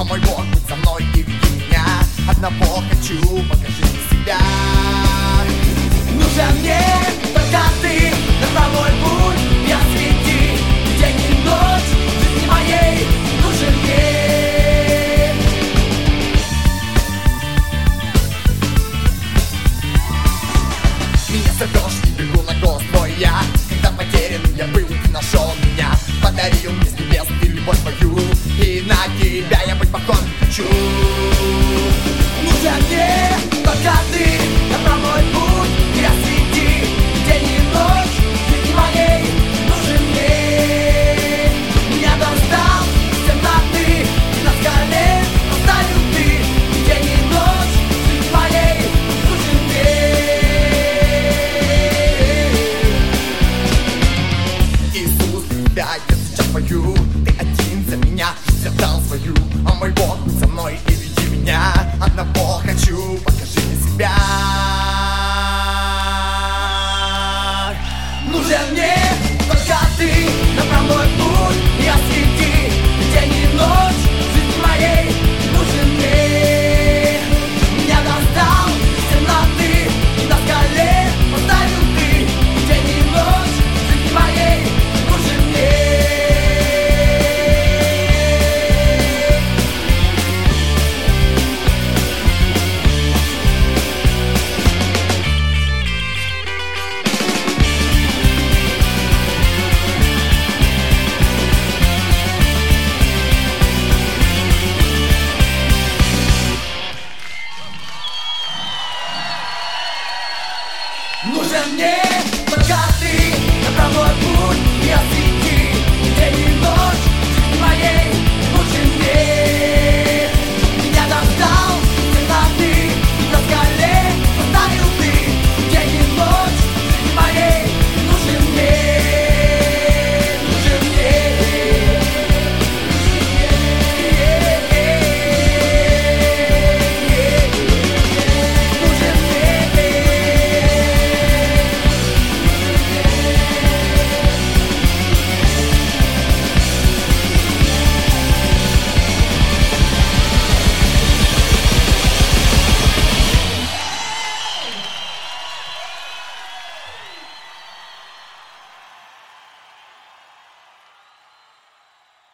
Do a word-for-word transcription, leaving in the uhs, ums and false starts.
О мой Бог, будь со мной и веди меня. Одного хочу, покажи себя. Нужен мне только ты, на мой путь я свети. День и ночь жизни моей нужен мне. Меня зовешь и бегу на голос твой я. Когда потерян я был, ты нашел меня. Подарил мне с небес ты любовь твою. И на тебя я быть похож не хочу. Нужен мне только ты, на мой путь я свети. День и ночь жизни моей нужен мне. Меня достал из темноты, и на скале оставил ты. День и ночь жизни моей нужен мне. Иисус, тебя я сейчас пою. Ты один за меня жизнь отдал свою. О мой Бог,